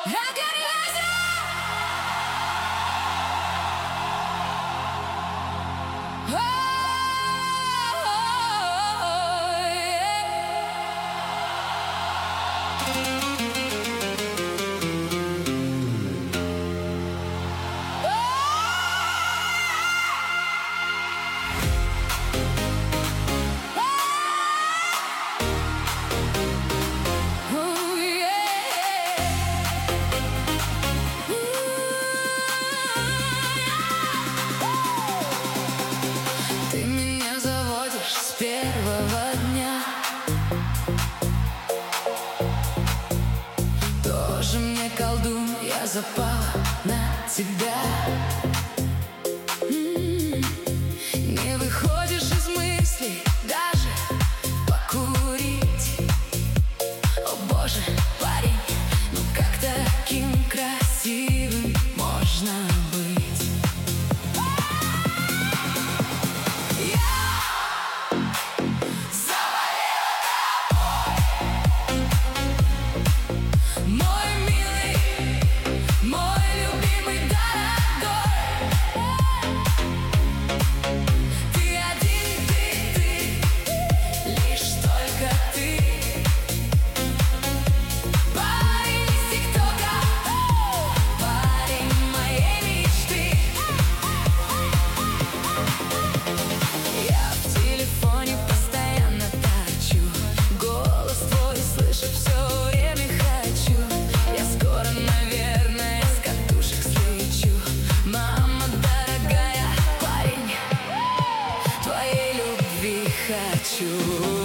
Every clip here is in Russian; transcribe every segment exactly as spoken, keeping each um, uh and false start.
Ты меня заводишь с первого дня. Тоже мне колдун, я запала на тебя. М-м-м. Не выходишь из мыслей даже покурить. О боже, парень, ну как таким красивым можно быть? Хочу.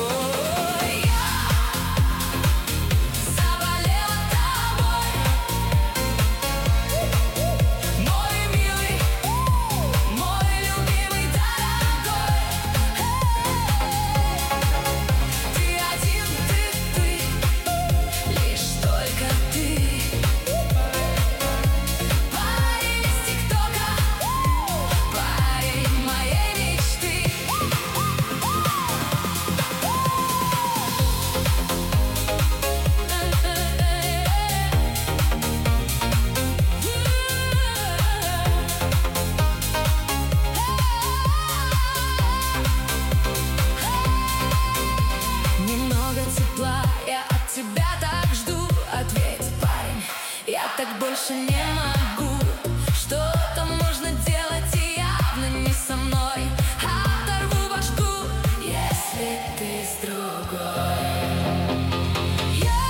Тебя так жду, ответь, парень, я так больше не могу. Что-то можно делать и явно не со мной. Оторву башку, если ты с другой. Я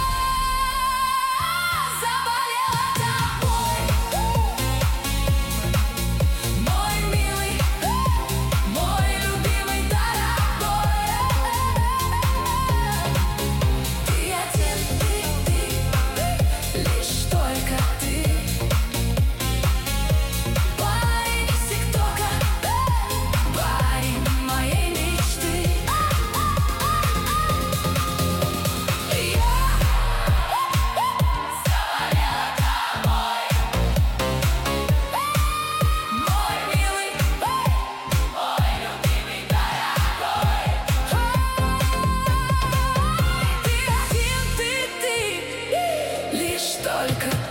заболела тобой, мой милый, мой любимый, дорогой. Только